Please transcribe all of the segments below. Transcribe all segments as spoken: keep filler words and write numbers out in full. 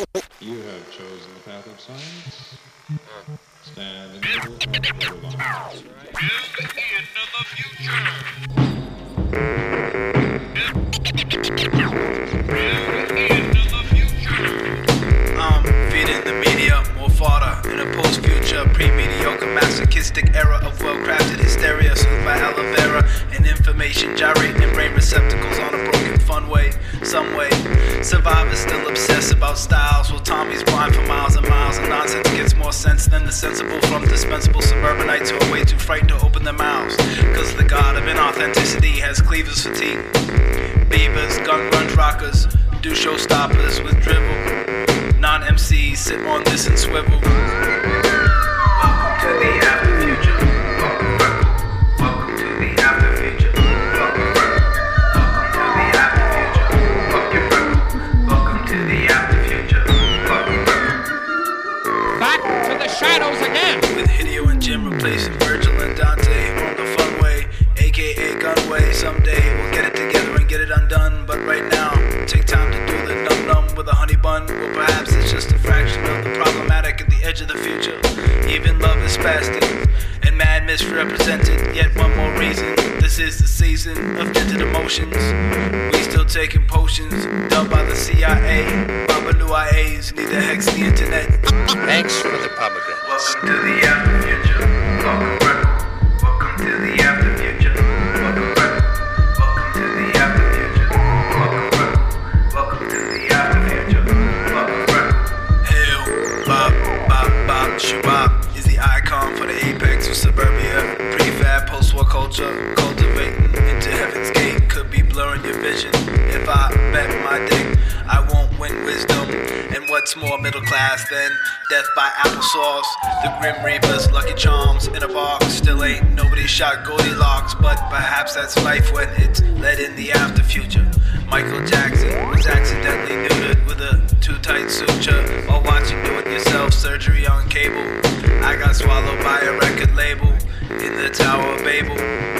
You have chosen the path of science. Stand in the middle of the line. Into the future. Into the future. Um, feeding the media more fodder in a post-future, pre-mediocre, masochistic era of well-crafted hysteria, soothed by aloe vera and information gyrating brain receptacles on a broken fun way. Some way, survivors still obsess about styles, while Tommy's blind for miles and miles, and nonsense gets more sense than the sensible from dispensable suburbanites who are way too frightened to open their mouths. Cause the god of inauthenticity has cleavers fatigue. Beavers, gun grunge rockers, do showstoppers with dribble. Non-M Cs sit on this and swivel. Welcome to the after future. Welcome to the after future. Shadows again. With Hideo and Jim replacing Virgil and Dante on the fun way, aka Gunway. Someday we'll get it together and get it undone. But right now, take time to do the num num with a honey bun. Or perhaps it's just a fraction of the problematic at the edge of the future. Even love is spastic and mad misrepresented. Yet one more reason, this is the season of tinted emotions. We still taking potions, dubbed by the C I A. Babalu I As need to hex the internet. Thanks for the pomegranates. Welcome to the after future. Welcome, Freckle. Welcome to the after future. Welcome, Freckle. Welcome to the after future. Welcome, Freckle. Welcome to the after future. Welcome, Freckle. Hail, bop, bop, bop, shabop is the icon for the apex of suburbia. Prefab, post-war culture, cultivating into heaven's gate. Could be blurring your vision. If I bet my dick, I won't win wisdom. And what's more middle class than death by applesauce? The Grim Reapers, Lucky Charms in a box. Still ain't nobody shot Goldilocks, but perhaps that's life when it's led in the after future. Michael Jackson was accidentally neutered with a too tight suture while watching do-it-yourself surgery on cable. I got swallowed by a record label in the Tower of Babel.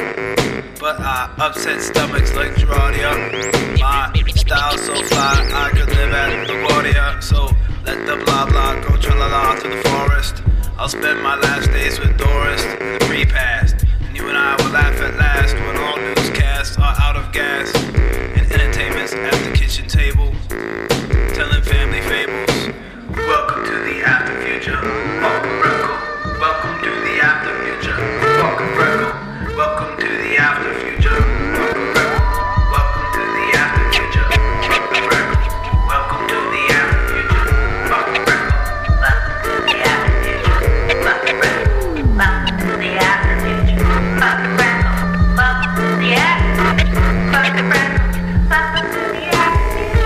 But I upset stomachs like Gerardia. My style so fly, I could live at LaGuardia. So let the blah blah go tra-la-la through the forest. I'll spend my last days with Doris in the pre-past. And you and I will laugh at last when all newscasts are out of gas. And entertainment's at the kitchen table, telling family fables. Welcome to the after future. Welcome, Freckle. Welcome to the after future. Welcome, Freckle. Welcome to the after future. Welcome, Freckle. Welcome to the after future. Welcome, Freckle. Welcome to the after future. Welcome, Freckle. Welcome to the after future. Welcome, Freckle. Welcome to the after future. Welcome, Freckle. Welcome to the after future. Welcome, Freckle. Welcome to the after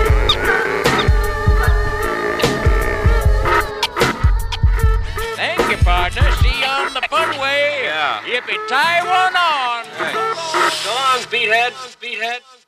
future. Thank you, partner. See you on the fun way. Yeah. Yippee, tie one on. Right. So long, beathead. Beathead.